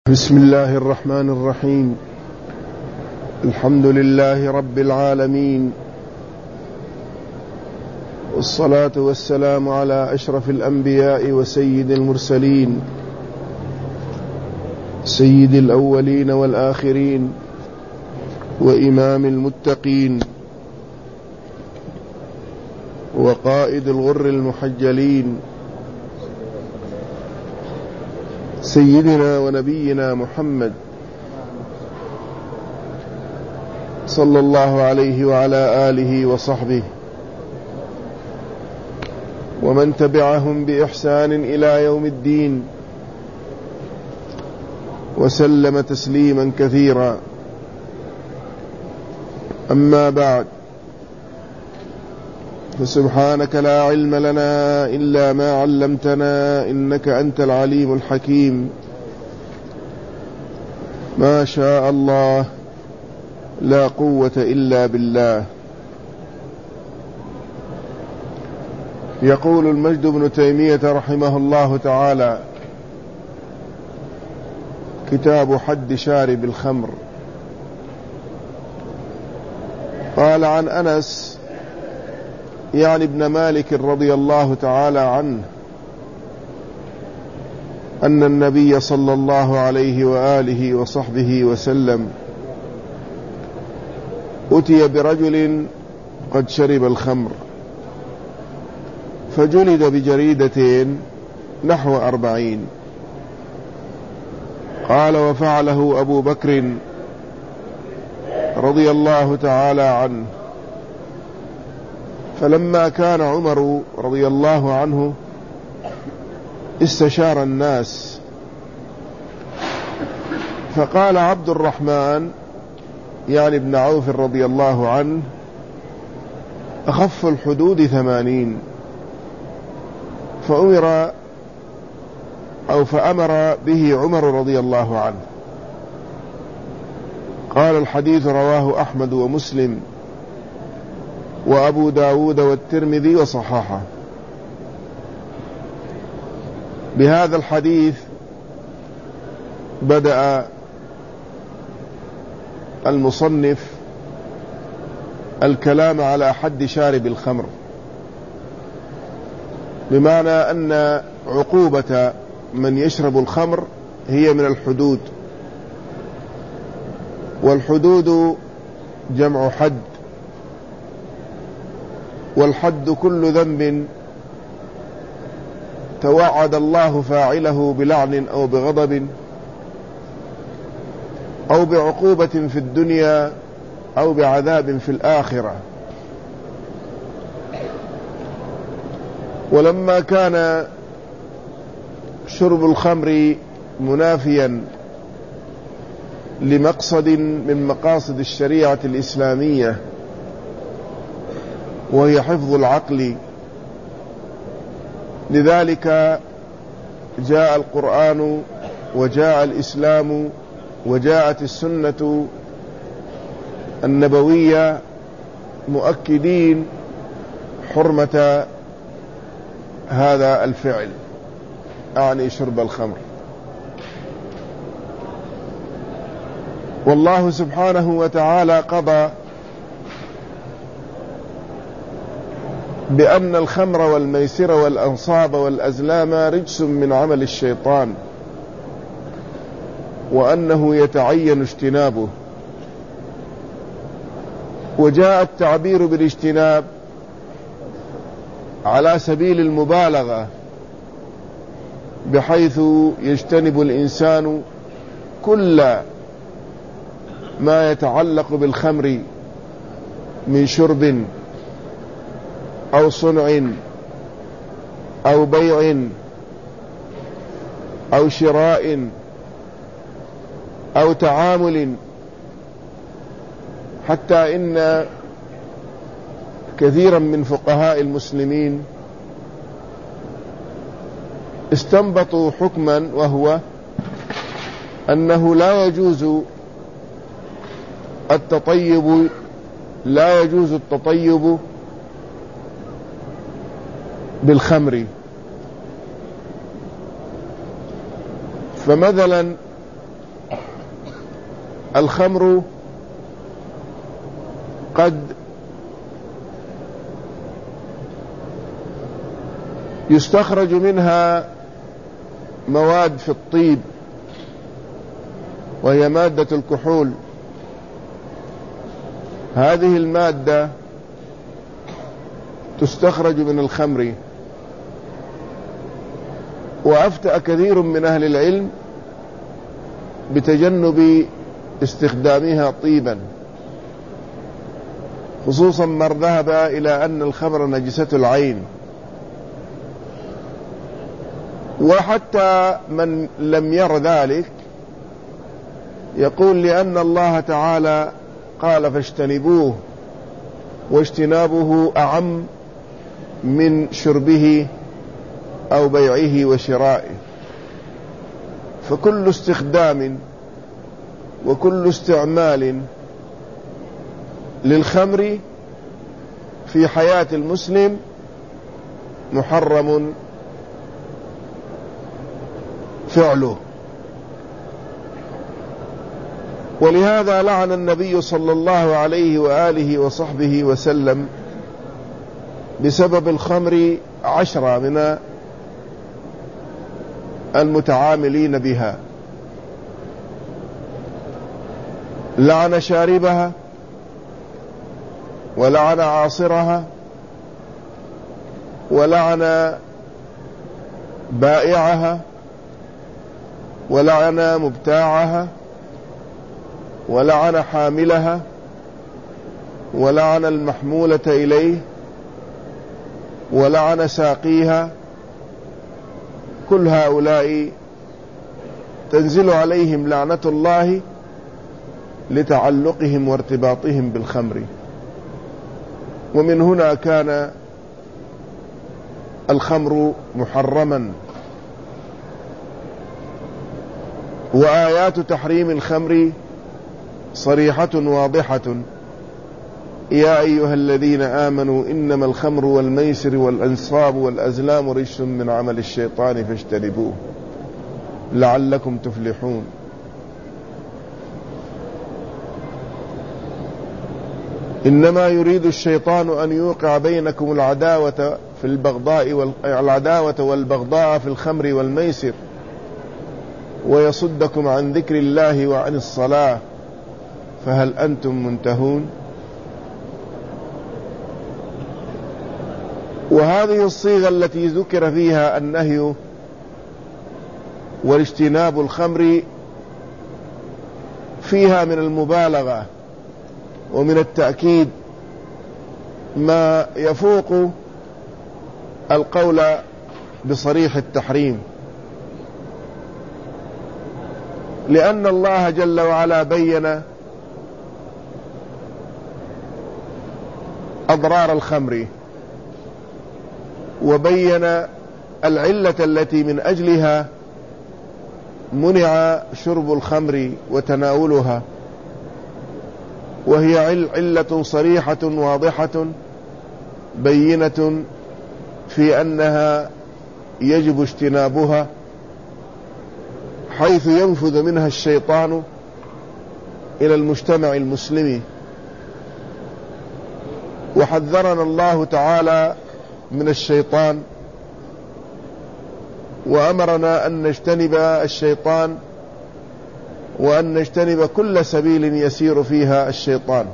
بسم الله الرحمن الرحيم. الحمد لله رب العالمين، والصلاة والسلام على أشرف الأنبياء وسيد المرسلين، سيد الأولين والآخرين، وإمام المتقين، وقائد الغر المحجلين، سيدنا ونبينا محمد صلى الله عليه وعلى آله وصحبه ومن تبعهم بإحسان إلى يوم الدين، وسلم تسليما كثيرا. أما بعد، فسبحانك لا علم لنا إلا ما علمتنا، إنك أنت العليم الحكيم. ما شاء الله، لا قوة إلا بالله. يقول المجد بن تيمية رحمه الله تعالى: كتاب حد شارب الخمر. قال عن أنس يعني ابن مالك رضي الله تعالى عنه أن النبي صلى الله عليه وآله وصحبه وسلم أتي برجل قد شرب الخمر فجلد بجريدتين نحو 40. قال: وفعله أبو بكر رضي الله تعالى عنه. فلما كان عمر رضي الله عنه استشار الناس، فقال عبد الرحمن يعني ابن عوف رضي الله عنه: أخف الحدود 80. فأمر به عمر رضي الله عنه. قال: الحديث رواه أحمد ومسلم وأبو داود والترمذي وصححه. بهذا الحديث بدأ المصنف الكلام على حد شارب الخمر، بمعنى أن عقوبة من يشرب الخمر هي من الحدود، والحدود جمع حد، والحد كل ذنب توعد الله فاعله بلعن أو بغضب أو بعقوبة في الدنيا أو بعذاب في الآخرة. ولما كان شرب الخمر منافيا لمقصد من مقاصد الشريعة الإسلامية، وهي حفظ العقل، لذلك جاء القرآن وجاء الإسلام وجاءت السنة النبوية مؤكدين حرمة هذا الفعل، أعني شرب الخمر. والله سبحانه وتعالى قضى بأن الخمر والميسر والأنصاب والأزلام رجس من عمل الشيطان، وأنه يتعين اجتنابه. وجاء التعبير بالاجتناب على سبيل المبالغة، بحيث يجتنب الإنسان كل ما يتعلق بالخمر من شرب أو صنع أو بيع أو شراء أو تعامل، حتى إن كثيرا من فقهاء المسلمين استنبطوا حكما، وهو أنه لا يجوز التطيب بالخمر. فمثلا الخمر قد يستخرج منها مواد في الطيب، وهي مادة الكحول. هذه المادة تستخرج من الخمر، وأفتأ كثير من أهل العلم بتجنب استخدامها طيبا، خصوصا من ذهب إلى أن الخمر نجسة العين. وحتى من لم ير ذلك يقول لأن الله تعالى قال فاجتنبوه، واجتنابه أعم من شربه أو بيعه وشرائه. فكل استخدام وكل استعمال للخمر في حياة المسلم محرم فعله. ولهذا لعن النبي صلى الله عليه وآله وصحبه وسلم بسبب الخمر 10 من المتعاملين بها. لعن شاربها، ولعن عاصرها، ولعن بائعها، ولعن مبتاعها، ولعن حاملها، ولعن المحمولة إليه، ولعن ساقيها. كل هؤلاء تنزل عليهم لعنة الله لتعلقهم وارتباطهم بالخمر. ومن هنا كان الخمر محرما. وآيات تحريم الخمر صريحة واضحة: يا أيها الذين آمنوا إنما الخمر والميسر والأنصاب والأزلام رجس من عمل الشيطان فاجتنبوه لعلكم تفلحون. إنما يريد الشيطان أن يوقع بينكم العداوة والبغضاء في الخمر والميسر ويصدكم عن ذكر الله وعن الصلاة فهل أنتم منتهون. وهذه الصيغة التي ذكر فيها النهي والاجتناب الخمر فيها من المبالغة ومن التأكيد ما يفوق القول بصريح التحريم، لأن الله جل وعلا بين أضرار الخمر، وبين العلة التي من أجلها منع شرب الخمر وتناولها، وهي علة صريحة واضحة بينة في أنها يجب اجتنابها، حيث ينفذ منها الشيطان إلى المجتمع المسلم. وحذرنا الله تعالى من الشيطان، وأمرنا أن نجتنب الشيطان، وأن نجتنب كل سبيل يسير فيها الشيطان.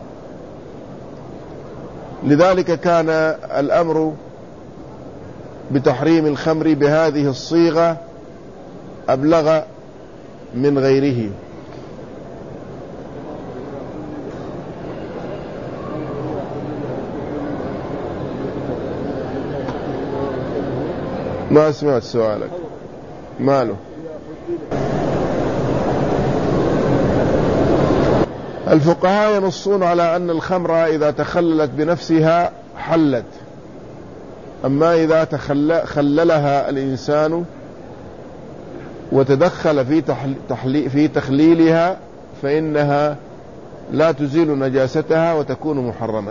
لذلك كان الأمر بتحريم الخمر بهذه الصيغة أبلغ من غيره. ما سمعت سؤالك. ماله؟ الفقهاء ينصون على أن الخمر إذا تخللت بنفسها حلت، أما إذا خللها الإنسان وتدخل في تخليلها فإنها لا تزيل نجاستها وتكون محرمة.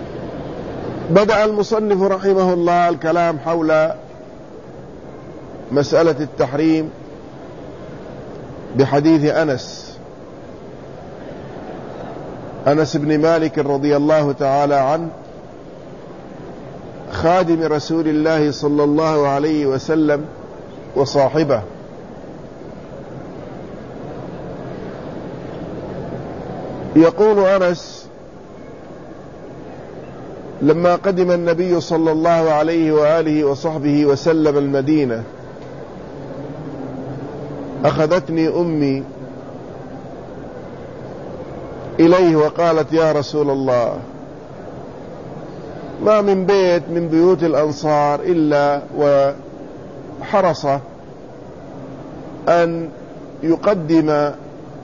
بدأ المصنف رحمه الله الكلام حول مسألة التحريم بحديث أنس بن مالك رضي الله تعالى عنه، خادم رسول الله صلى الله عليه وسلم وصاحبه. يقول أنس: لما قدم النبي صلى الله عليه وآله وصحبه وسلم المدينة أخذتني أمي إليه وقالت: يا رسول الله، ما من بيت من بيوت الأنصار إلا وحرص أن يقدم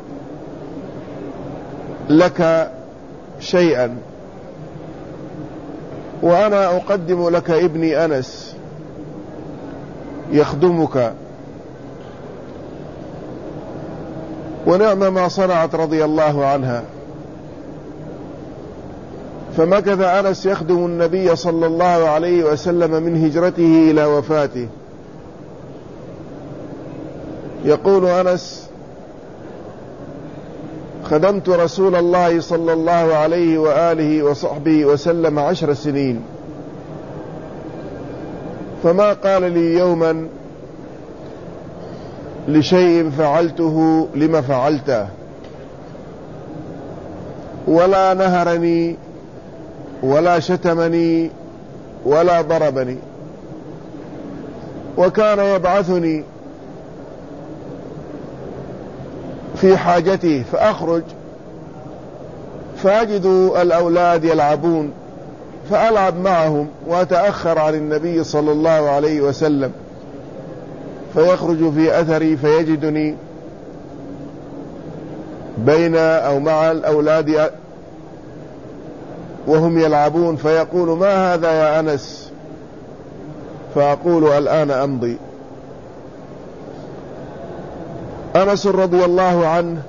لك شيئا، وأنا أقدم لك ابني أنس يخدمك. ونعم ما صنعت رضي الله عنها. فمكث أنس يخدم النبي صلى الله عليه وسلم من هجرته إلى وفاته. يقول أنس: خدمت رسول الله صلى الله عليه وآله وصحبه وسلم 10 سنين، فما قال لي يوما لشيء فعلته لما فعلته، ولا نهرني ولا شتمني ولا ضربني، وكان يبعثني في حاجته فأخرج فأجد الأولاد يلعبون فألعب معهم وأتأخر عن النبي صلى الله عليه وسلم، فيخرج في أثري فيجدني بين أو مع الأولاد وهم يلعبون، فيقول: ما هذا يا أنس؟ فأقول: الآن أمضي. أنس رضي الله عنه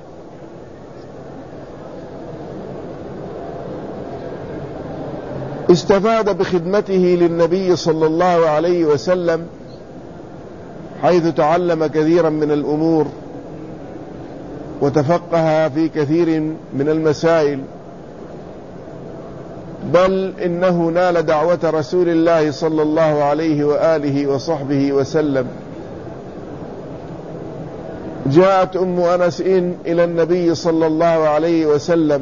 استفاد بخدمته للنبي صلى الله عليه وسلم، حيث تعلم كثيرا من الأمور وتفقه في كثير من المسائل، بل إنه نال دعوة رسول الله صلى الله عليه وآله وصحبه وسلم. جاءت أم أنس إلى النبي صلى الله عليه وسلم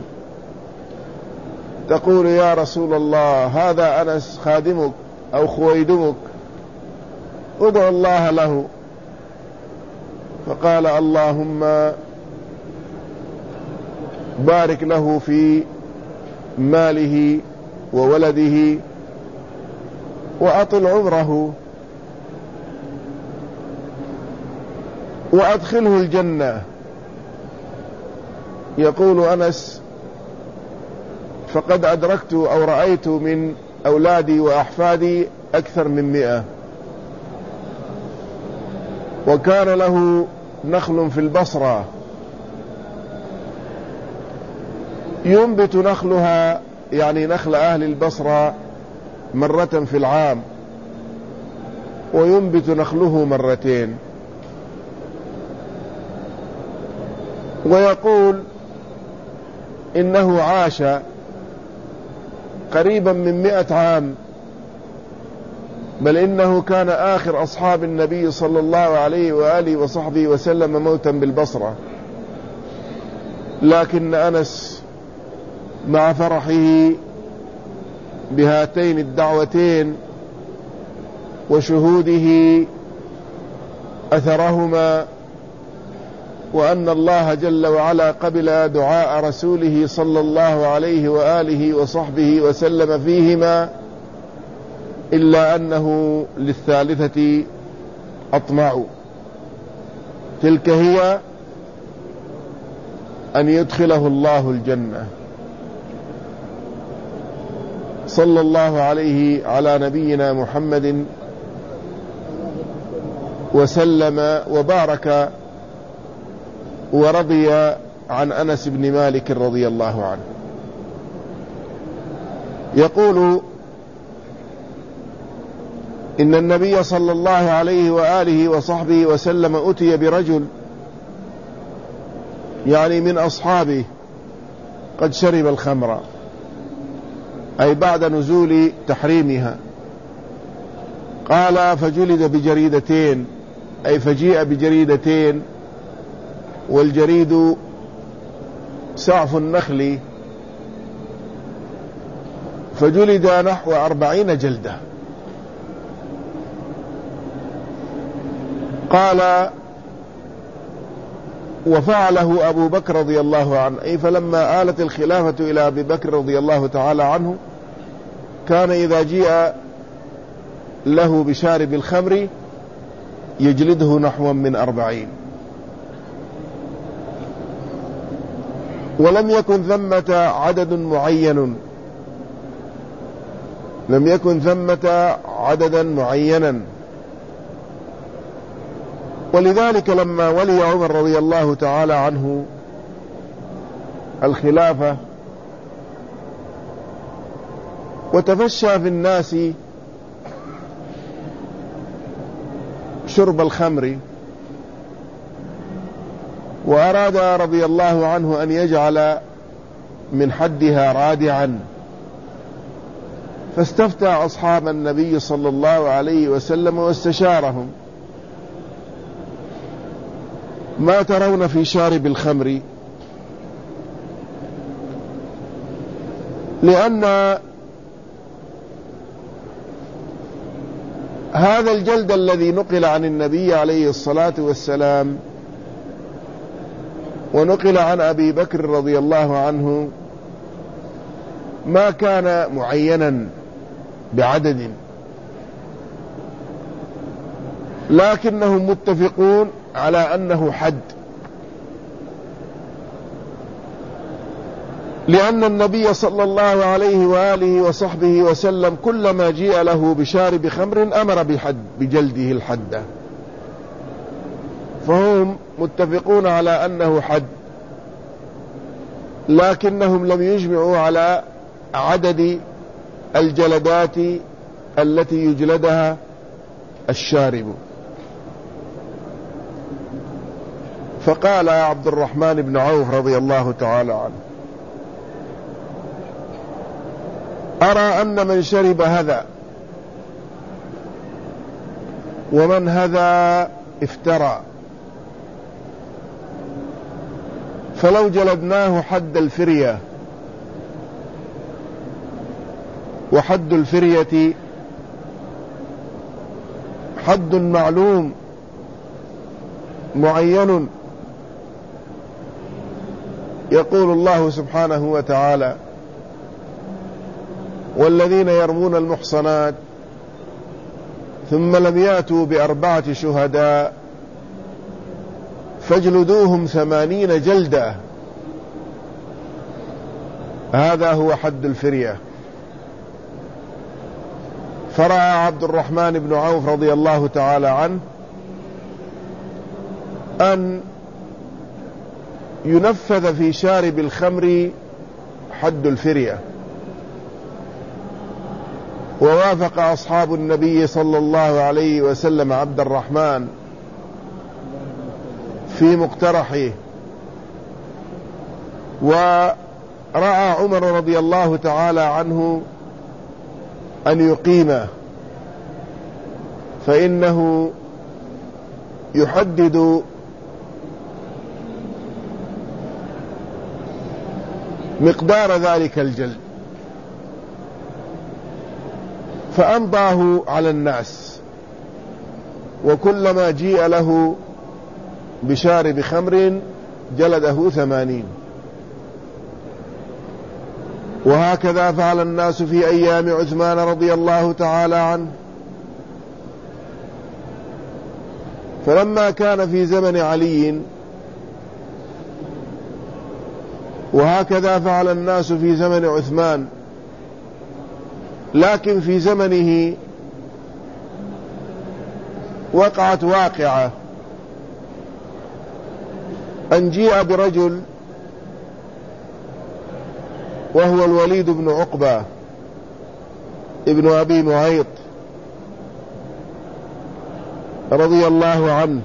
تقول: يا رسول الله، هذا أنس خادمك أو خويدمك، ادع الله له. فقال: اللهم بارك له في ماله وولده وأطل عمره وأدخله الجنة. يقول أنس: فقد أدركت أو رأيت من أولادي وأحفادي أكثر من 100. وكان له نخل في البصرة ينبت نخلها، يعني نخل أهل البصرة، مرة في العام، وينبت نخله مرتين. ويقول إنه عاش قريبا من 100 عام، بل إنه كان آخر أصحاب النبي صلى الله عليه وآله وصحبه وسلم موتا بالبصرة. لكن أنس مع فرحه بهاتين الدعوتين وشهوده أثرهما، وأن الله جل وعلا قبل دعاء رسوله صلى الله عليه وآله وصحبه وسلم فيهما، إلا أنه للثالثة أطمع، تلك هي أن يدخله الله الجنة. صلى الله عليه على نبينا محمد وسلم وبارك ورضي عن أنس بن مالك رضي الله عنه. إن النبي صلى الله عليه وآله وصحبه وسلم أتي برجل يعني من أصحابه قد شرب الخمر، أي بعد نزول تحريمها. قال فجلد بجريدتين، أي فجيء بجريدتين، والجريد سعف النخل، فجلد نحو 40 جلدة. قال وفعله أبو بكر رضي الله عنه، أي فلما آلت الخلافة إلى أبي بكر رضي الله تعالى عنه كان إذا جيء له بشارب الخمر يجلده نحو من 40. ولم يكن ثمة عدد معين، لم يكن ثمة عددا معينا. ولذلك لما ولي عمر رضي الله تعالى عنه الخلافة وتفشى في الناس شرب الخمر، وأراد رضي الله عنه أن يجعل من حدها رادعا، فاستفتى أصحاب النبي صلى الله عليه وسلم واستشارهم: ما ترون في شارب الخمر؟ لأن هذا الجلد الذي نقل عن النبي عليه الصلاة والسلام ونقل عن أبي بكر رضي الله عنه ما كان معينا بعدد، لكنهم متفقون على أنه حد، لأن النبي صلى الله عليه وآله وصحبه وسلم كلما جيء له بشارب خمر أمر بجلده الحد، فهم متفقون على أنه حد، لكنهم لم يجمعوا على عدد الجلدات التي يجلدها الشارب. فقال عبد الرحمن بن عوف رضي الله تعالى عنه: أرى أن من شرب هذا ومن هذا افترى، فلو جلدناه حد الفرية، وحد الفرية حد معلوم معين، يقول الله سبحانه وتعالى: والذين يرمون المحصنات ثم لم يأتوا ب4 شهداء فاجلدوهم 80 جلدة، هذا هو حد الفرية. فرأى عبد الرحمن بن عوف رضي الله تعالى عنه أن ينفذ في شارب الخمر حد الفرية، ووافق أصحاب النبي صلى الله عليه وسلم عبد الرحمن في مقترحه. ورأى عمر رضي الله تعالى عنه أن يقيمه، فإنه يحدد مقدار ذلك الجلد، فأمضاه على الناس، وكلما جيء له بشارب خمر جلده 80. وهكذا فعل الناس في أيام عثمان رضي الله تعالى عنه. فلما كان في زمن علي وهكذا فعل الناس في زمن عثمان، لكن في زمنه وقعت واقعة أن جيء برجل وهو الوليد بن عقبة ابن أبي معيط، رضي الله عنه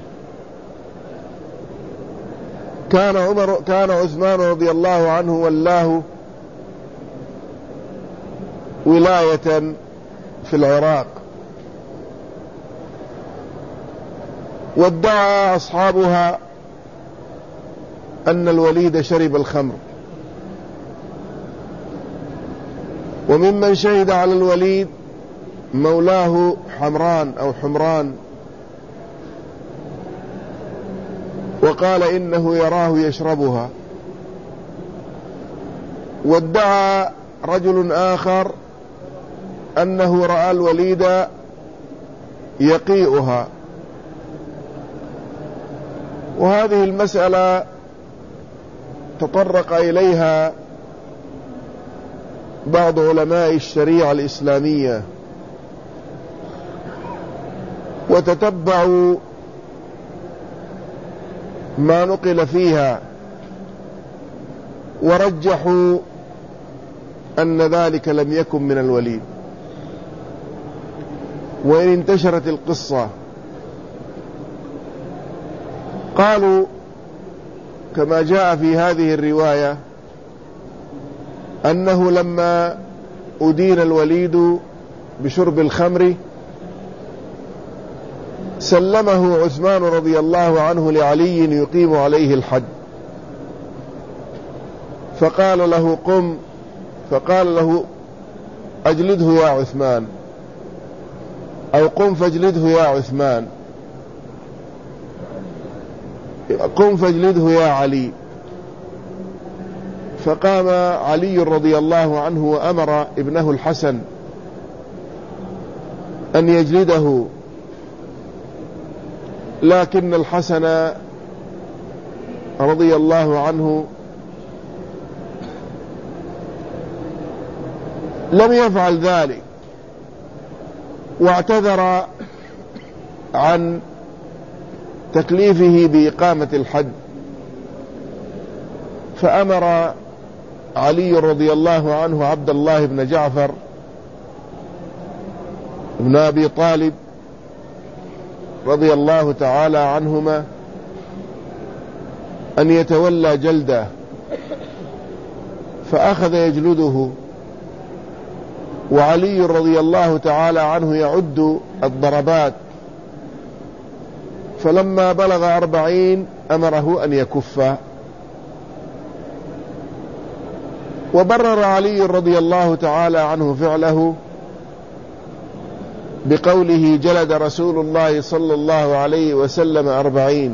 كان عثمان رضي الله عنه ولاه ولاية في العراق، وادعى أصحابها أن الوليد شرب الخمر، وممن شهد على الوليد مولاه حمران أو حمران، وقال إنه يراه يشربها. وادعى رجل آخر أنه رأى الوليد يقيئها. وهذه المسألة تطرق إليها بعض علماء الشريعة الإسلامية وتتبعوا ما نقل فيها، ورجحوا أن ذلك لم يكن من الوليد، وإن انتشرت القصة. قالوا كما جاء في هذه الرواية أنه لما أدين الوليد بشرب الخمر سلمه عثمان رضي الله عنه لعلي يقيم عليه الحد، فقال له قم، فقال له أجلده يا عثمان، أو قم فاجلده يا عثمان، قم فاجلده يا علي. فقام علي رضي الله عنه وأمر ابنه الحسن أن يجلده، لكن الحسن رضي الله عنه لم يفعل ذلك، واعتذر عن تكليفه بإقامة الحد. فأمر علي رضي الله عنه عبد الله بن جعفر بن أبي طالب رضي الله تعالى عنهما أن يتولى جلده، فأخذ يجلده، وعلي رضي الله تعالى عنه يعد الضربات، فلما بلغ 40 أمره أن يكف. وبرر علي رضي الله تعالى عنه فعله بقوله جلد رسول الله صلى الله عليه وسلم 40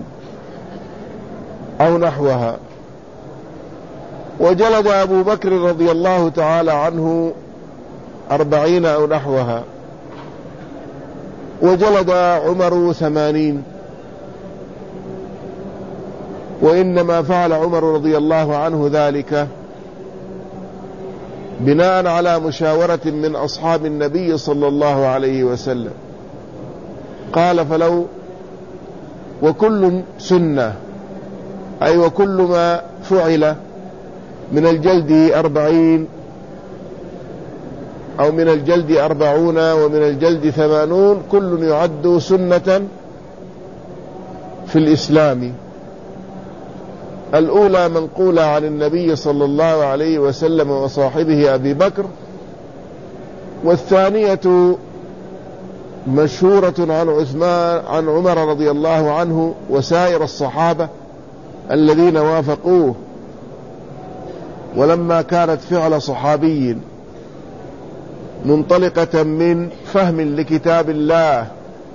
أو نحوها، وجلد أبو بكر رضي الله تعالى عنه 40 أو نحوها، وجلد عمر 80. وإنما فعل عمر رضي الله عنه ذلك بناء على مشاورة من أصحاب النبي صلى الله عليه وسلم. قال فلو وكل سنة، أي وكل ما فعل من الجلد 40 أو من الجلد 40 ومن الجلد 80 كل يعد سنة في الإسلام. الأولى منقولة عن النبي صلى الله عليه وسلم وصاحبه أبي بكر، والثانية مشهورة عن عمر رضي الله عنه وسائر الصحابة الذين وافقوه. ولما كانت فعل صحابي منطلقة من فهم لكتاب الله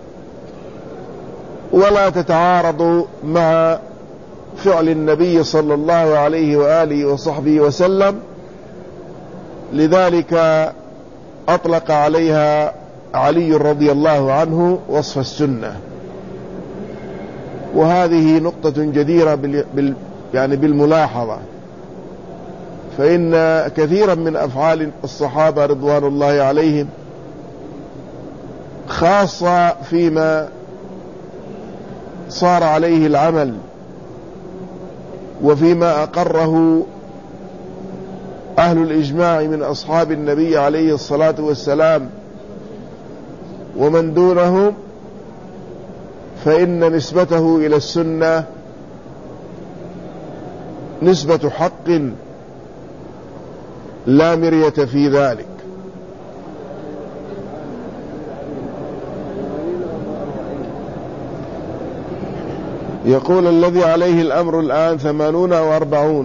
ولا تتعارض مع فعل النبي صلى الله عليه وآله وصحبه وسلم، لذلك أطلق عليها علي رضي الله عنه وصف السنة. وهذه نقطة جديرة بالملاحظة، فإن كثيرا من أفعال الصحابة رضوان الله عليهم، خاصة فيما صار عليه العمل وفيما أقره أهل الإجماع من أصحاب النبي عليه الصلاة والسلام ومن دونهم، فإن نسبته إلى السنة نسبة حق لا مرية في ذلك. يقول الذي عليه الأمر الآن 80 أو 40.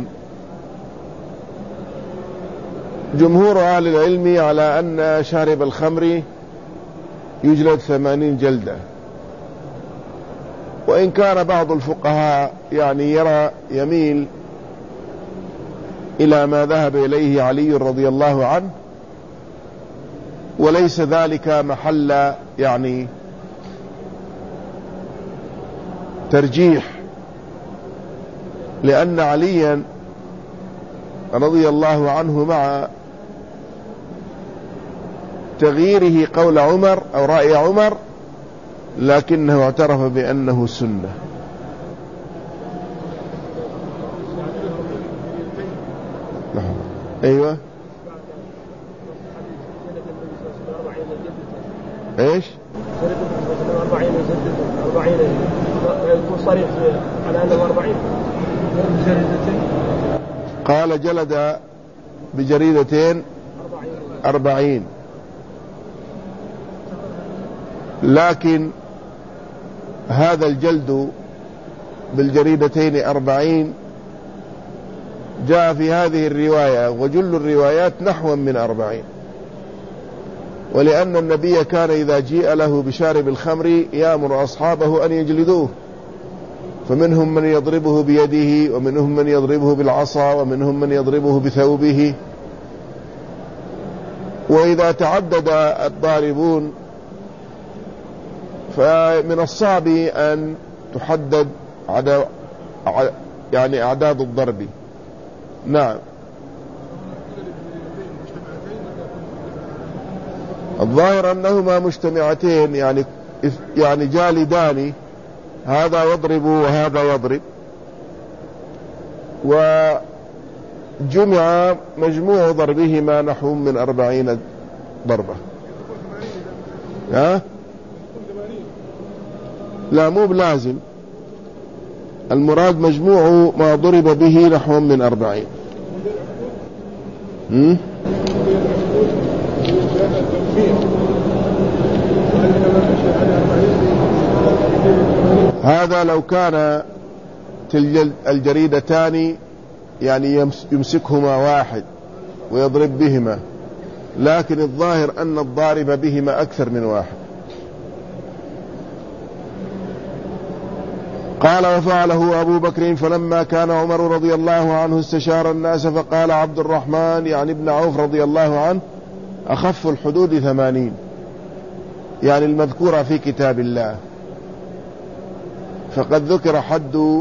جمهور أهل العلم على أن شارب الخمر يجلد 80 جلدة، وإن كان بعض الفقهاء يميل إلى ما ذهب إليه علي رضي الله عنه، وليس ذلك محل ترجيح، لأن عليا رضي الله عنه مع تغييره قول عمر أو رأي عمر لكنه اعترف بأنه سنة. أيوة. إيش 40 يكون صريح على أنه 40. قال جلد بجريدتين 40، لكن هذا الجلد بالجريدتين 40 جاء في هذه الرواية، وجل الروايات نحو من 40. ولأن النبي كان إذا جيء له بشارب الخمر يأمر أصحابه أن يجلدوه، فمنهم من يضربه بيده، ومنهم من يضربه بالعصا، ومنهم من يضربه بثوبه. وإذا تعدد الضاربون فمن الصعب أن تحدد أعداد الضرب. نعم. الظاهر أنهما مجتمعتين، يعني جالدان، هذا يضرب وهذا يضرب، وجمع مجموع ضربهما نحو من 40 ضربة. لا، مو بلازم، المراد مجموع ما ضرب به نحو من 40. هذا لو كان الجريدتان يمسكهما واحد ويضرب بهما، لكن الظاهر أن الضارب بهما أكثر من واحد. قال وفعله أبو بكر فلما كان عمر رضي الله عنه استشار الناس فقال عبد الرحمن ابن عوف رضي الله عنه أخف الحدود 80، المذكورة في كتاب الله، فقد ذكر حد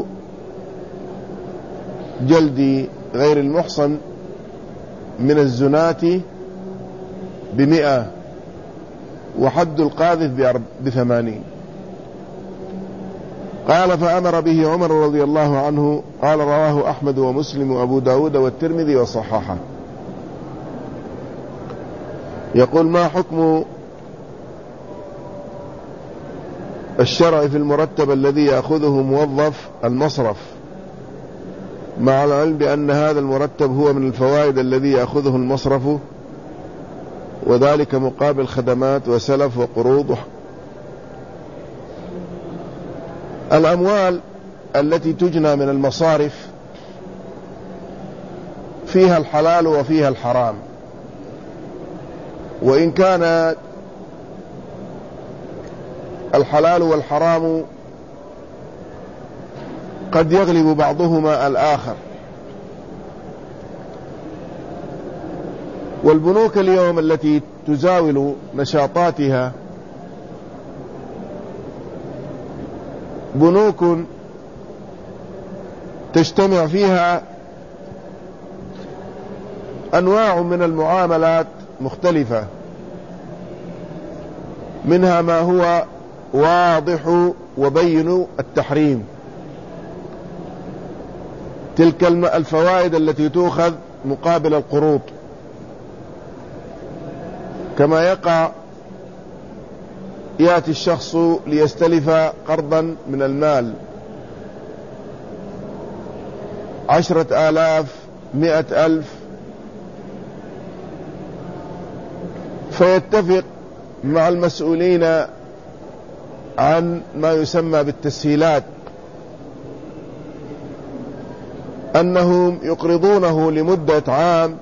جلد غير المحصن من الزناة 100، وحد القاذف 80. قال فأمر به عمر رضي الله عنه. قال رواه أحمد ومسلم وأبو داود والترمذي وصححه. يقول ما حكم الشرع في المرتب الذي يأخذه موظف المصرف، مع العلم بأن هذا المرتب هو من الفوائد الذي يأخذه المصرف، وذلك مقابل خدمات وسلف وقروض. الأموال التي تجنى من المصارف فيها الحلال وفيها الحرام، وإن كان الحلال والحرام قد يغلب بعضهما الآخر. والبنوك اليوم التي تزاول نشاطاتها بنوك تجتمع فيها أنواع من المعاملات مختلفة، منها ما هو واضح وبين التحريم، تلك الفوائد التي تؤخذ مقابل القروض، كما يقع يأتي الشخص ليستلف قرضا من المال 10,000 100,000، فيتفق مع المسؤولين عن ما يسمى بالتسهيلات، أنهم يقرضونه لمدة عام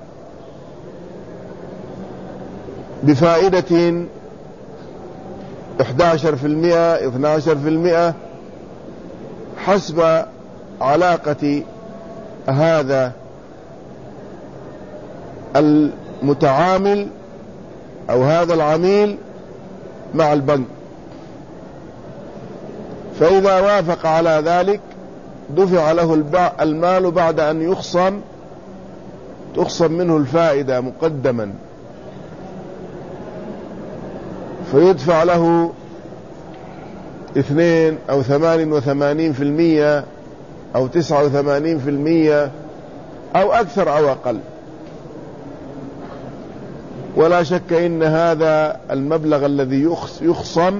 بفائدة 11% 12% حسب علاقة هذا المتعامل أو هذا العميل مع البنك. فإذا وافق على ذلك دفع له المال بعد أن تخصم منه الفائدة مقدما، فيدفع له 2 أو 88% أو 89% أو أكثر أو أقل. ولا شك إن هذا المبلغ الذي يخصم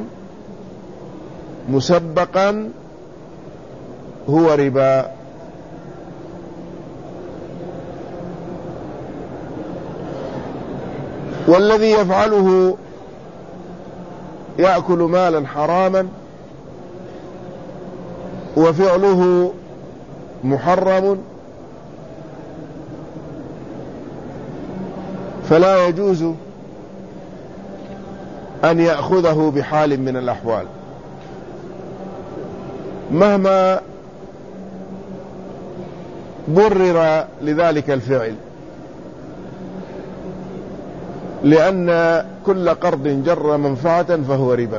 مسبقا هو ربا. والذي يفعله يأكل مالا حراما وفعله محرم، فلا يجوز أن يأخذه بحال من الأحوال مهما برر لذلك الفعل، لأن كل قرض جر منفعة فهو ربا.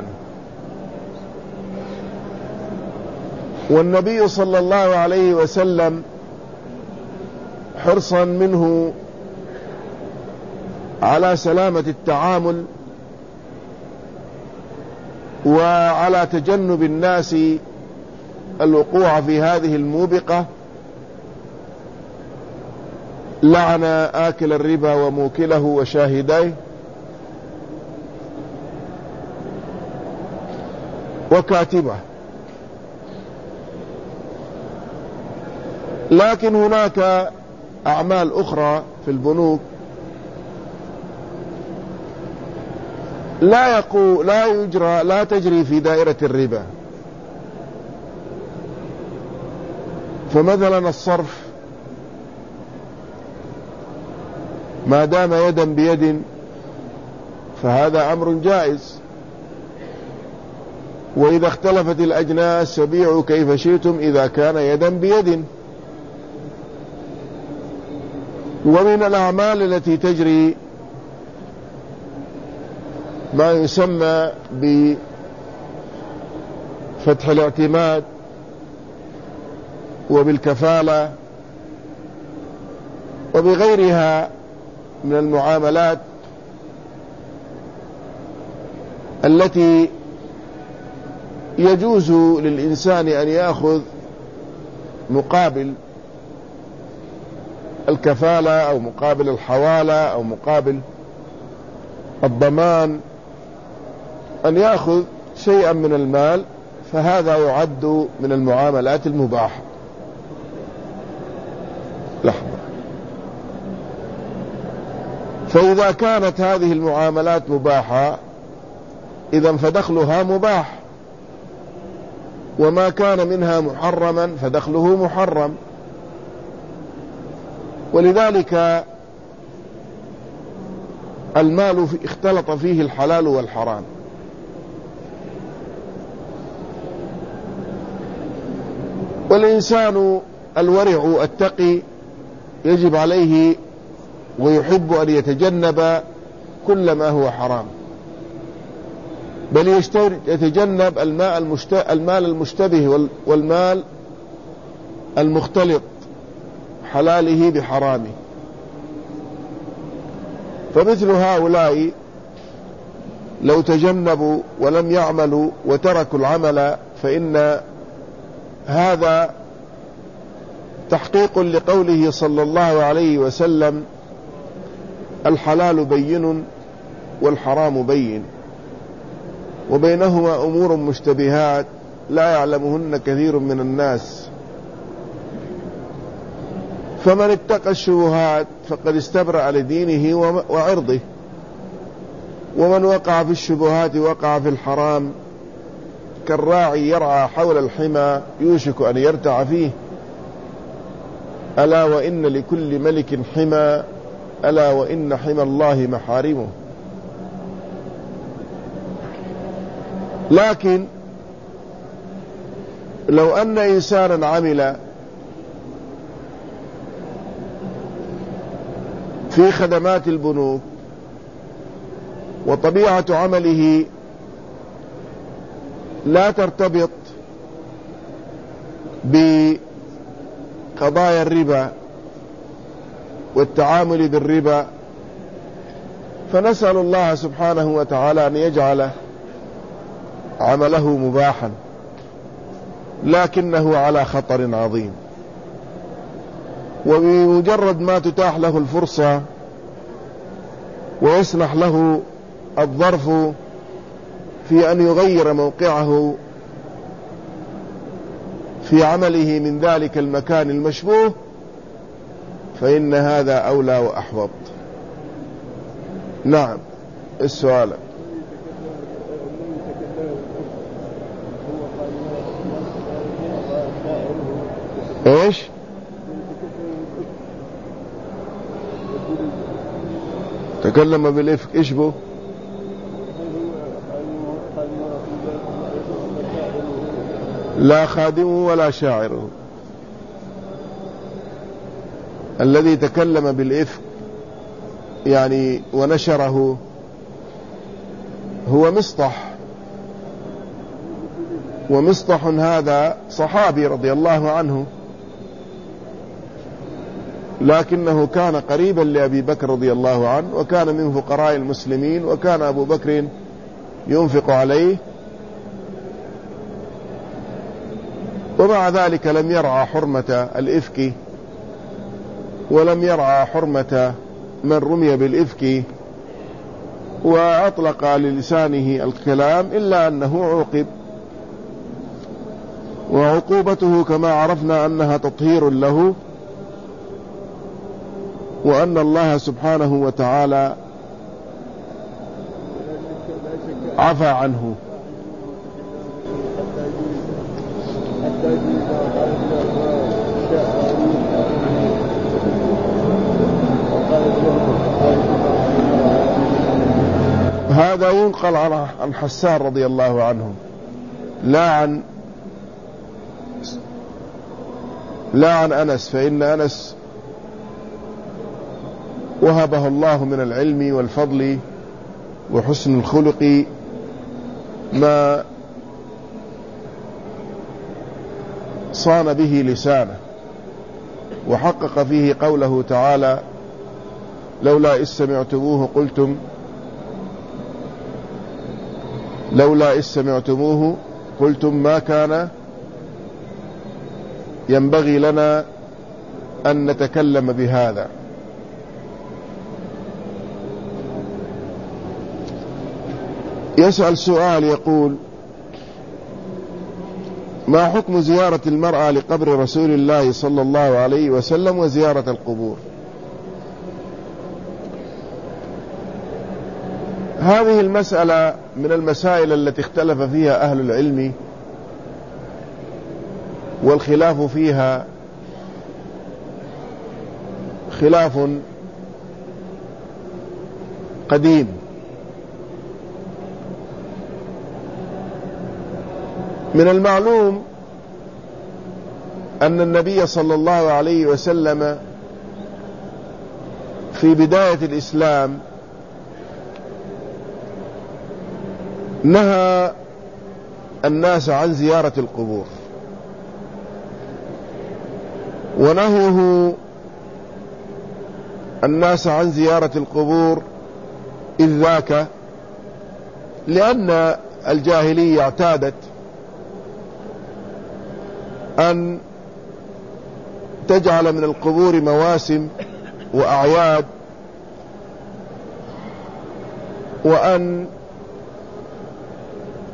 والنبي صلى الله عليه وسلم حرصا منه على سلامة التعامل وعلى تجنب الناس الوقوع في هذه الموبقة لعن آكل الربا وموكله وشاهديه وكاتبه. لكن هناك أعمال أخرى في البنوك لا تجري في دائرة الربا، فمثلا الصرف ما دام يدا بيد فهذا أمر جائز، وإذا اختلفت الأجناس فبيعوا كيف شئتم إذا كان يدا بيد. ومن الأعمال التي تجري ما يسمى بفتح الاعتماد وبالكفالة وبغيرها من المعاملات التي يجوز للإنسان أن يأخذ مقابل الكفالة أو مقابل الحوالة أو مقابل الضمان أن يأخذ شيئا من المال، فهذا يعد من المعاملات المباحة. لحظة. فإذا كانت هذه المعاملات مباحة إذن فدخلها مباح، وما كان منها محرما فدخله محرم. ولذلك المال اختلط فيه الحلال والحرام. والإنسان الورع التقي يجب عليه ويحب أن يتجنب كل ما هو حرام، بل يتجنب المال المشتبه والمال المختلط حلاله بحرامه. فمثل هؤلاء لو تجنبوا ولم يعملوا وتركوا العمل فإن هذا تحقيق لقوله صلى الله عليه وسلم: الحلال بين والحرام بين. وبينهما أمور مشتبهات لا يعلمهن كثير من الناس، فمن اتقى الشبهات فقد استبرأ لدينه وعرضه، ومن وقع في الشبهات وقع في الحرام، كالراعي يرعى حول الحمى يوشك أن يرتع فيه. ألا وإن لكل ملك حمى، ألا وإن حمى الله محارمه. لكن لو أن إنسانا عمل في خدمات البنوك وطبيعة عمله لا ترتبط بقضايا الربا والتعامل بالربا، فنسأل الله سبحانه وتعالى أن يجعل عمله مباحا، لكنه على خطر عظيم. وبمجرد ما تتاح له الفرصة ويسنح له الظرف في أن يغير موقعه في عمله من ذلك المكان المشبوه، فإن هذا أولى وأحوط. نعم، السؤال. ايش؟ تكلم بالإفك، ايش بو؟ لا خادمه ولا شاعره. الذي تكلم بالإفك يعني ونشره هو مصطح، ومصطح هذا صحابي رضي الله عنه، لكنه كان قريبا لأبي بكر رضي الله عنه، وكان من فقراء المسلمين، وكان أبو بكر ينفق عليه، ومع ذلك لم يرعى حرمة الإفك، ولم يرعى حرمة من رمي بالإفك، وأطلق للسانه الكلام، إلا أنه عوقب، وعقوبته كما عرفنا أنها تطهير له، وأن الله سبحانه وتعالى عفى عنه. هذا ينقل عن حسان رضي الله عنه، لا عن أنس، فإن أنس وهبه الله من العلم والفضل وحسن الخلق ما صان به لسانه، وحقق فيه قوله تعالى: لولا إذ سمعتموه قلتم ما كان ينبغي لنا أن نتكلم بهذا. يسأل سؤال يقول: ما حكم زيارة المرأة لقبر رسول الله صلى الله عليه وسلم وزيارة القبور؟ هذه المسألة من المسائل التي اختلف فيها أهل العلم، والخلاف فيها خلاف قديم. من المعلوم أن النبي صلى الله عليه وسلم في بداية الإسلام نهى الناس عن زيارة القبور، ونهيه الناس عن زيارة القبور إذ ذاك لأن الجاهلية اعتادت أن تجعل من القبور مواسم وأعياد، وأن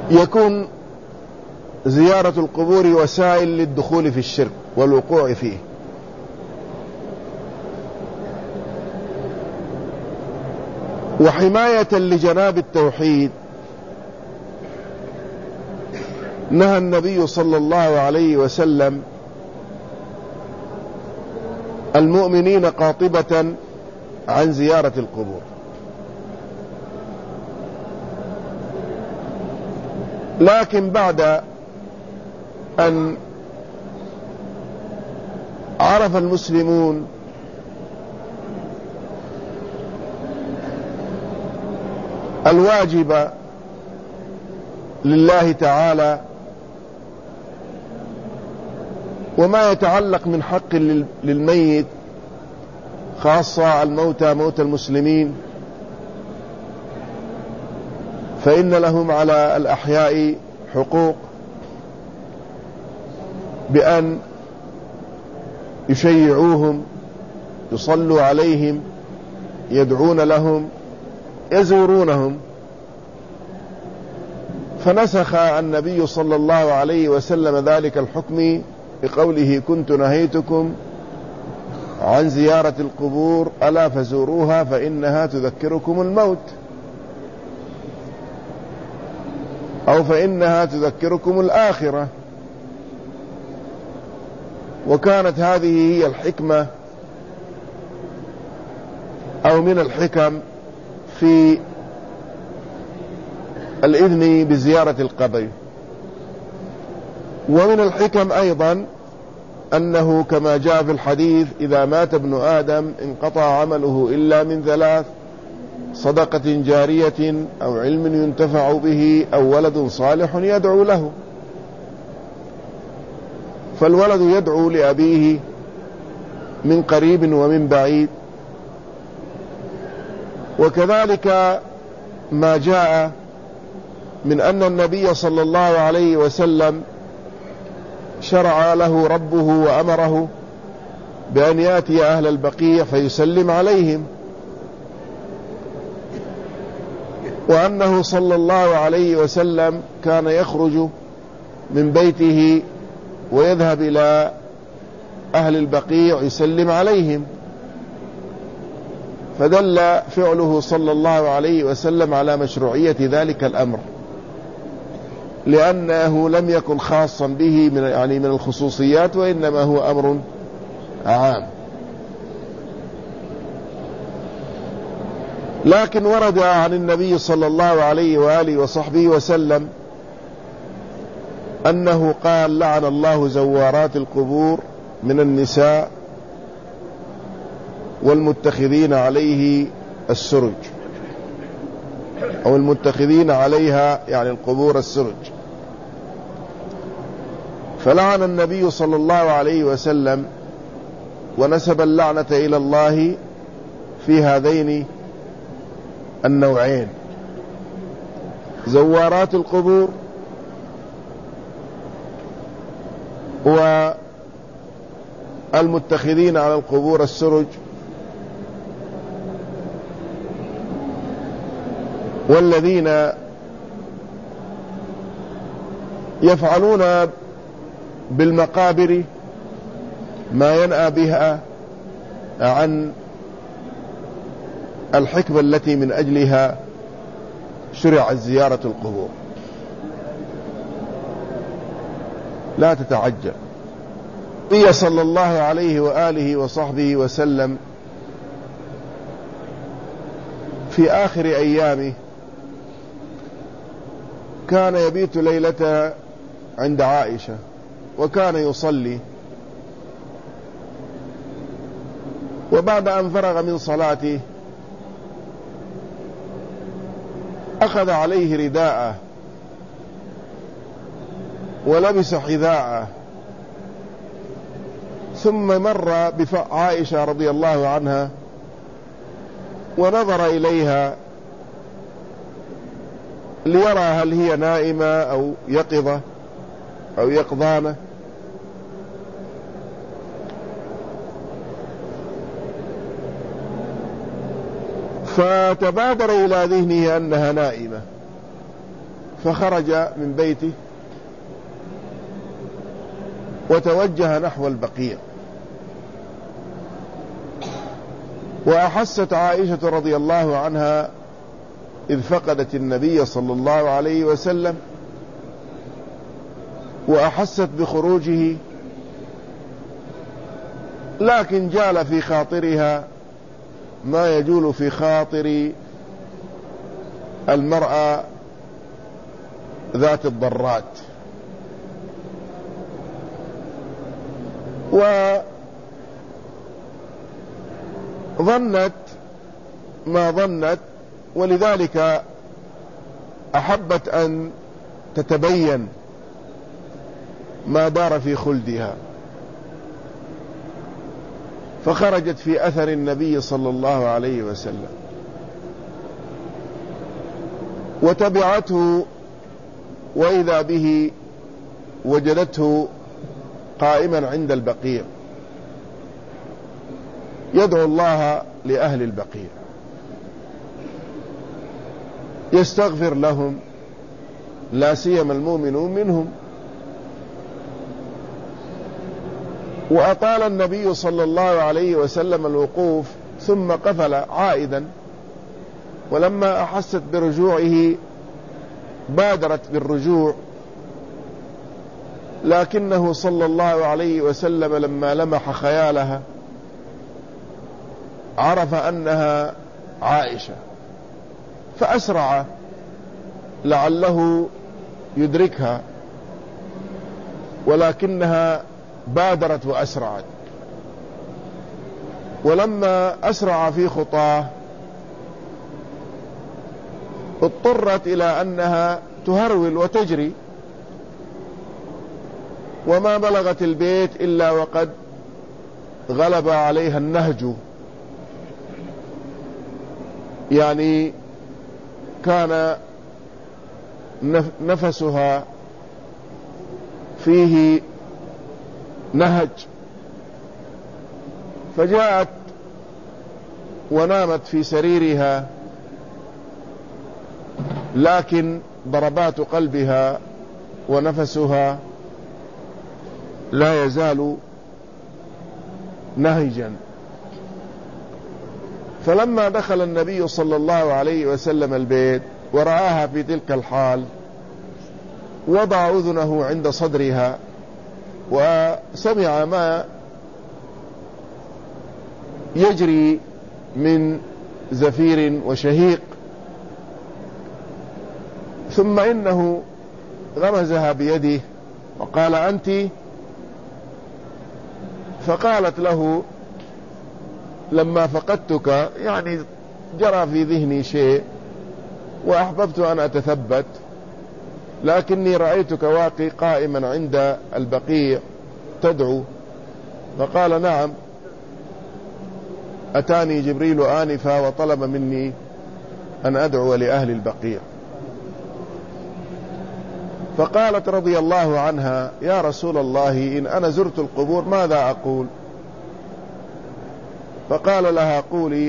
يكون زيارة القبور وسائل للدخول في الشرك والوقوع فيه. وحماية لجناب التوحيد نهى النبي صلى الله عليه وسلم المؤمنين قاطبة عن زيارة القبور، لكن بعد أن عرف المسلمون الواجب لله تعالى وما يتعلق من حق للميت، خاصة الموتى موتى المسلمين، فإن لهم على الأحياء حقوق بأن يشيعوهم، يصلوا عليهم، يدعون لهم، يزورونهم. فنسخ النبي صلى الله عليه وسلم ذلك الحكم بقوله: كنت نهيتكم عن زيارة القبور ألا فزوروها فإنها تذكركم الموت، أو فإنها تذكركم الآخرة. وكانت هذه هي الحكمة أو من الحكم في الإذن بزيارة القبر. ومن الحكم أيضا أنه كما جاء في الحديث: إذا مات ابن آدم انقطع عمله إلا من ثلاث: صدقة جارية أو علم ينتفع به أو ولد صالح يدعو له. فالولد يدعو لأبيه من قريب ومن بعيد. وكذلك ما جاء من أن النبي صلى الله عليه وسلم شرع له ربه وأمره بأن يأتي أهل البقيع فيسلم عليهم، وأنه صلى الله عليه وسلم كان يخرج من بيته ويذهب إلى أهل البقيع يسلم عليهم. فدل فعله صلى الله عليه وسلم على مشروعية ذلك الأمر، لأنه لم يكن خاصا به من الخصوصيات، وإنما هو أمر عام. لكن ورد عن النبي صلى الله عليه وآله وصحبه وسلم أنه قال: لعن الله زوارات القبور من النساء والمتخذين عليه السرج، أو المتخذين عليها يعني القبور السرج. فلعن النبي صلى الله عليه وسلم ونسب اللعنة إلى الله في هذين النوعين: زوارات القبور والمتخذين على القبور السرج، والذين يفعلون بالمقابر ما ينأى بها عن الحكمة التي من أجلها شرعت زيارة القبور. لا تتعجل. النبي صلى الله عليه وآله وصحبه وسلم في آخر أيامه كان يبيت ليلة عند عائشة، وكان يصلي، وبعد أن فرغ من صلاته أخذ عليه رداءه ولبس حذاءه، ثم مر بعائشة رضي الله عنها ونظر إليها ليرى هل هي نائمة أو يقظة أو يقظانة، فتبادر إلى ذهنه أنها نائمة، فخرج من بيته وتوجه نحو البقيع. وأحست عائشة رضي الله عنها إذ فقدت النبي صلى الله عليه وسلم، وأحست بخروجه، لكن جال في خاطرها ما يجول في خاطر المرأة ذات الضرات. وظنت ما ظنت، ولذلك أحبت أن تتبين ما دار في خلدها، فخرجت في أثر النبي صلى الله عليه وسلم وتبعته، وإذا به وجدته قائما عند البقيع يدعو الله لأهل البقيع، يستغفر لهم، لا سيما المؤمنون منهم. وأطال النبي صلى الله عليه وسلم الوقوف، ثم قفل عائدا، ولما أحست برجوعه بادرت بالرجوع، لكنه صلى الله عليه وسلم لما لمح خيالها عرف أنها عائشة فأسرع لعله يدركها، ولكنها بادرت وأسرعت. ولما أسرع في خطاه اضطرت إلى أنها تهرول وتجري، وما بلغت البيت إلا وقد غلب عليها النهج، يعني كان نفسها فيه نهج، فجاءت ونامت في سريرها، لكن ضربات قلبها ونفسها لا يزال نهجا. فلما دخل النبي صلى الله عليه وسلم البيت ورآها في تلك الحال وضع أذنه عند صدرها وسمع ما يجري من زفير وشهيق، ثم إنه غمزها بيده وقال: أنت؟ فقالت له: لما فقدتك يعني جرى في ذهني شيء وأحببت أن أتثبت، لكني رأيتك واقي قائما عند البقيع تدعو. فقال: نعم، أتاني جبريل آنفا وطلب مني أن أدعو لأهل البقيع. فقالت رضي الله عنها: يا رسول الله، إن أنا زرت القبور ماذا أقول؟ فقال لها: قولي: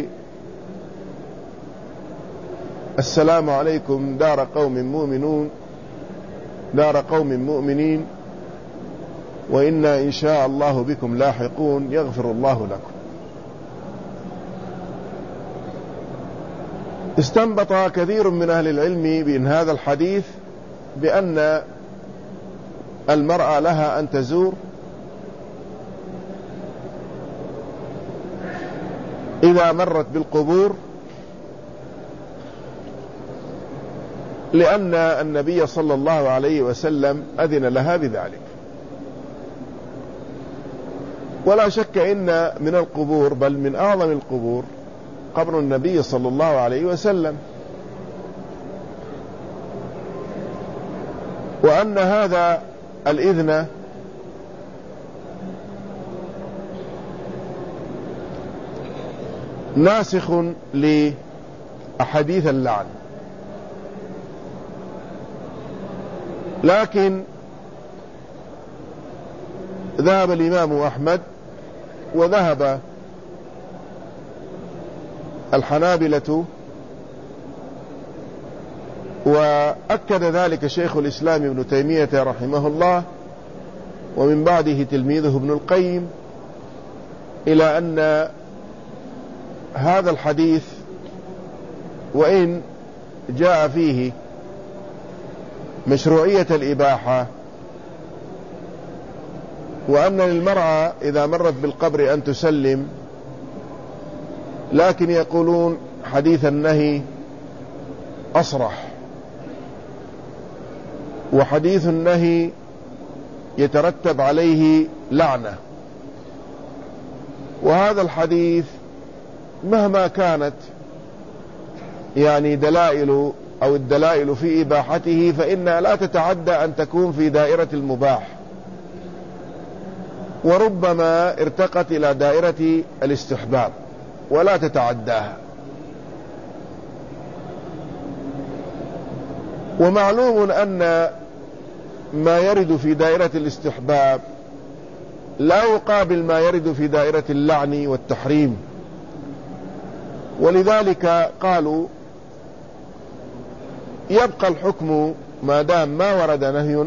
السلام عليكم دار قوم مؤمنون، دار قوم مؤمنين، وإنا إن شاء الله بكم لاحقون، يغفر الله لكم. استنبط كثير من أهل العلم من هذا الحديث بأن المرأة لها أن تزور إذا مرت بالقبور، لأن النبي صلى الله عليه وسلم أذن لها بذلك. ولا شك إن من القبور، بل من أعظم القبور، قبر النبي صلى الله عليه وسلم، وأن هذا الإذن ناسخ لأحاديث اللعن. لكن ذهب الإمام أحمد وذهب الحنابلة وأكد ذلك شيخ الإسلام ابن تيمية رحمه الله، ومن بعده تلميذه ابن القيم، إلى أن هذا الحديث وإن جاء فيه مشروعية الإباحة، وأن للمرأة إذا مرت بالقبر أن تسلم، لكن يقولون حديث النهي أصرح، وحديث النهي يترتب عليه لعنة. وهذا الحديث مهما كانت يعني دلائل أو الدلائل في إباحته، فإنها لا تتعدى أن تكون في دائرة المباح، وربما ارتقت إلى دائرة الاستحباب ولا تتعداها. ومعلوم أن ما يرد في دائرة الاستحباب لا يقابل ما يرد في دائرة اللعن والتحريم، ولذلك قالوا يبقى الحكم ما دام ما ورد نهي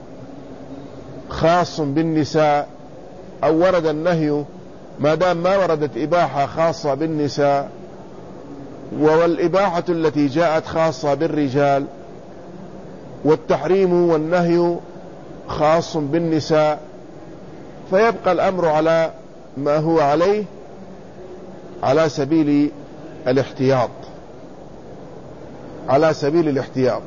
خاص بالنساء، أو ورد النهي ما دام ما وردت إباحة خاصة بالنساء، والإباحة التي جاءت خاصة بالرجال، والتحريم والنهي خاص بالنساء، فيبقى الأمر على ما هو عليه على سبيل الاحتياط، على سبيل الاحتياط،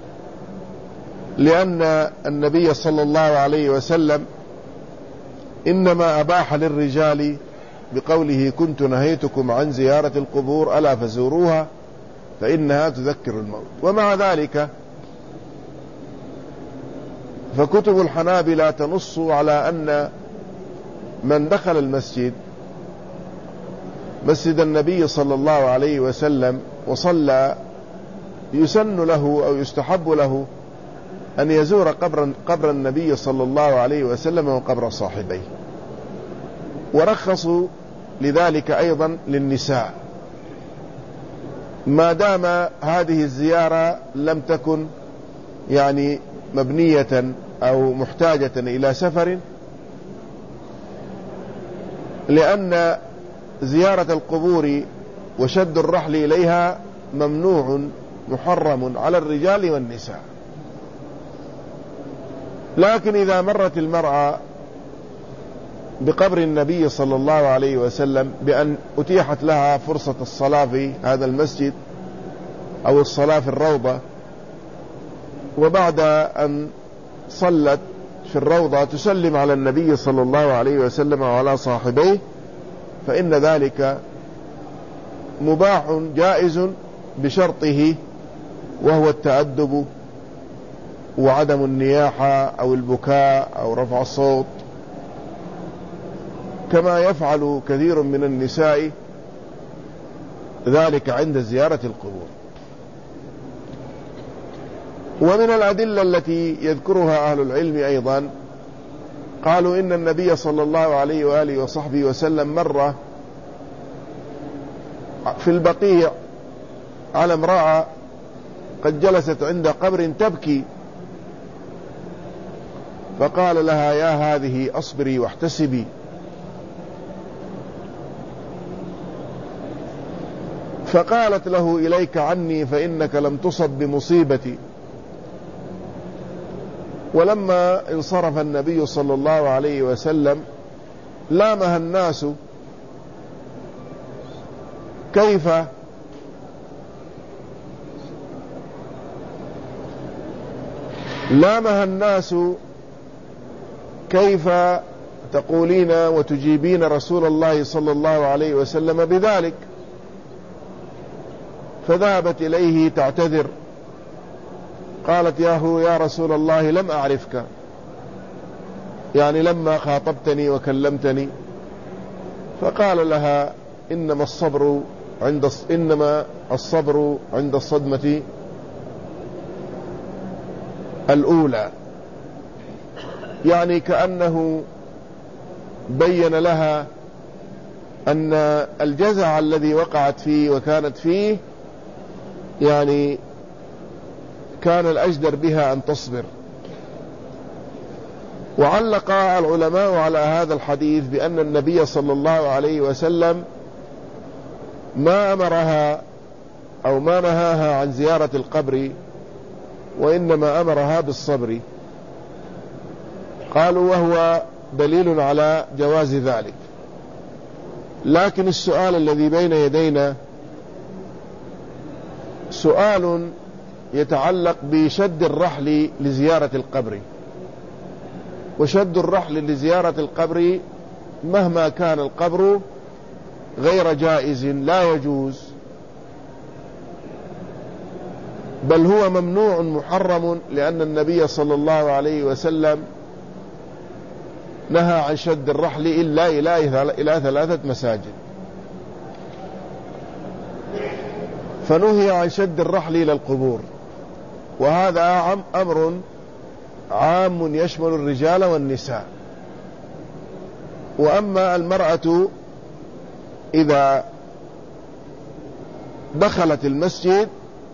لأن النبي صلى الله عليه وسلم إنما أباح للرجال بقوله كنت نهيتكم عن زيارة القبور ألا فزوروها فإنها تذكر الموت. ومع ذلك فكتب الحنابلة تنص على أن من دخل المسجد، مسجد النبي صلى الله عليه وسلم، وصلى، يسن له أو يستحب له أن يزور قبر النبي صلى الله عليه وسلم وقبر صاحبيه، ورخصوا لذلك أيضا للنساء ما دام هذه الزيارة لم تكن يعني مبنية أو محتاجة إلى سفر، لأن زيارة القبور وشد الرحل إليها ممنوع محرم على الرجال والنساء. لكن إذا مرت المرأة بقبر النبي صلى الله عليه وسلم بأن أتيحت لها فرصة الصلاة في هذا المسجد أو الصلاة في الروضة، وبعد أن صلت في الروضة تسلم على النبي صلى الله عليه وسلم وعلى صاحبيه، فإن ذلك مباح جائز بشرطه، وهو التأدب وعدم النياحة أو البكاء أو رفع الصوت، كما يفعل كثير من النساء ذلك عند زيارة القبور. ومن الأدلة التي يذكرها أهل العلم أيضا، قالوا إن النبي صلى الله عليه وآله وصحبه وسلم مر في البقيع على امرأة قد جلست عند قبر تبكي، فقال لها يا هذه أصبري واحتسبي، فقالت له إليك عني فإنك لم تصب بمصيبتي. ولما انصرف النبي صلى الله عليه وسلم لامها الناس كيف كيف تقولين وتجيبين رسول الله صلى الله عليه وسلم بذلك؟ فذهبت إليه تعتذر، قالت يا رسول الله لم أعرفك، يعني لما خاطبتني وكلمتني. فقال لها إنما الصبر عند الصدمة الأولى، يعني كأنه بين لها أن الجزع الذي وقعت فيه وكانت فيه يعني كان الأجدر بها أن تصبر. وعلق العلماء على هذا الحديث بأن النبي صلى الله عليه وسلم ما أمرها أو ما نهاها عن زيارة القبر، وإنما أمرها بالصبر. قالوا وهو دليل على جواز ذلك. لكن السؤال الذي بين يدينا سؤال يتعلق بشد الرحل لزيارة القبر. وشد الرحل لزيارة القبر مهما كان القبر غير جائز، لا يجوز، بل هو ممنوع محرم، لأن النبي صلى الله عليه وسلم نهى عن شد الرحل إلا إلى 3 مساجد. فنهي عن شد الرحل إلى القبور، وهذا أمر عام يشمل الرجال والنساء. وأما المرأة إذا دخلت المسجد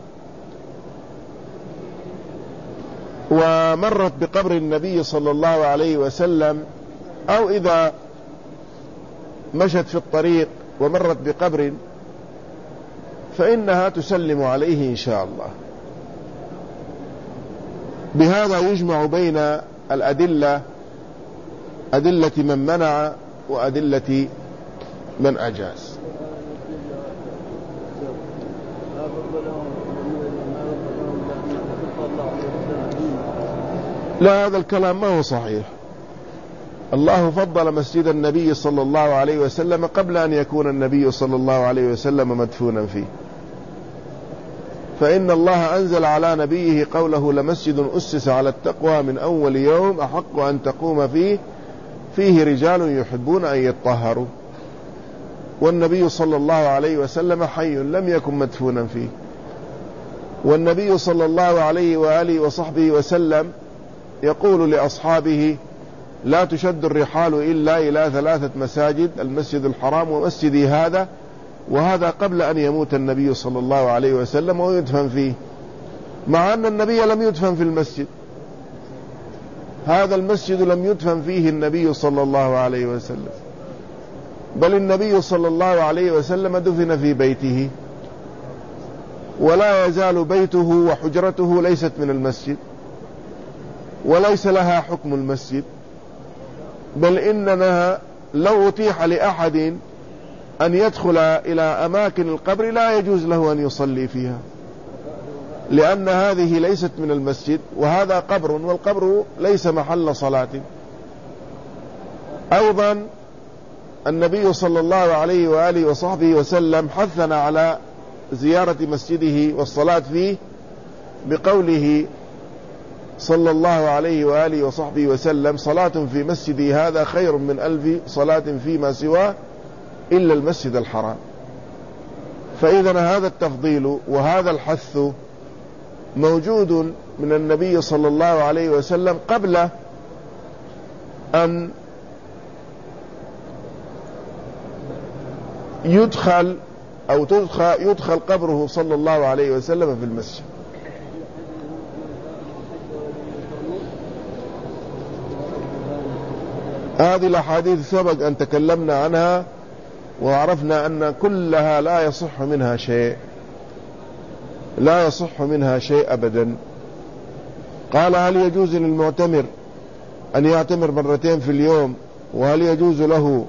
ومرت بقبر النبي صلى الله عليه وسلم، أو إذا مشت في الطريق ومرت بقبر، فإنها تسلم عليه إن شاء الله. بهذا يجمع بين الأدلة، أدلة من منع وأدلة من أجاز. لا، هذا الكلام ما هو صحيح. الله فضل مسجد النبي صلى الله عليه وسلم قبل أن يكون النبي صلى الله عليه وسلم مدفونا فيه. فإن الله أنزل على نبيه قوله لمسجد أسس على التقوى من أول يوم أحق أن تقوم فيه رجال يحبون أن يطهروا. والنبي صلى الله عليه وسلم حي لم يكن مدفونا فيه. والنبي صلى الله عليه وآله وصحبه وسلم يقول لأصحابه لا تشد الرحال إلا إلى 3 مساجد، المسجد الحرام ومسجدي هذا، وهذا قبل أن يموت النبي صلى الله عليه وسلم ويدفن فيه، مع أن النبي لم يدفن في المسجد. هذا المسجد لم يدفن فيه النبي صلى الله عليه وسلم، بل النبي صلى الله عليه وسلم دفن في بيته، ولا يزال بيته وحجرته ليست من المسجد، وليس لها حكم المسجد. بل إننا لو أتيح لأحد أن يدخل إلى أماكن القبر لا يجوز له أن يصلي فيها، لأن هذه ليست من المسجد، وهذا قبر، والقبر ليس محل صلاة. أيضا النبي صلى الله عليه وآله وصحبه وسلم حثنا على زيارة مسجده والصلاة فيه بقوله صلى الله عليه وآله وصحبه وسلم صلاة في مسجدي هذا خير من 1000 صلاة فيما سواه إلا المسجد الحرام. فإذا هذا التفضيل وهذا الحث موجود من النبي صلى الله عليه وسلم قبل أن يدخل قبره صلى الله عليه وسلم في المسجد. هذه الأحاديث سبق أن تكلمنا عنها وعرفنا أن كلها لا يصح منها شيء، لا يصح منها شيء أبدا. قال هل يجوز للمعتمر أن يعتمر 2 في اليوم؟ وهل يجوز له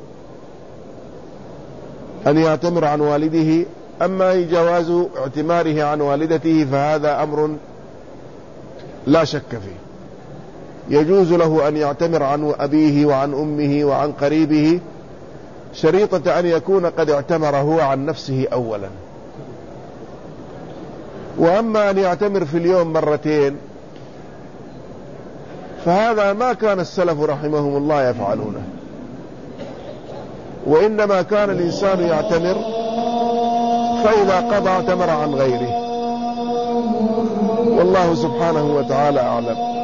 أن يعتمر عن والده؟ أما جواز اعتماره عن والدته فهذا أمر لا شك فيه. يجوز له أن يعتمر عن أبيه وعن أمه وعن قريبه، شريطة أن يكون قد اعتمر هو عن نفسه أولا. وأما أن يعتمر في اليوم 2 فهذا ما كان السلف رحمهم الله يفعلونه، وإنما كان الإنسان يعتمر فإذا قضى اعتمر عن غيره. والله سبحانه وتعالى أعلم.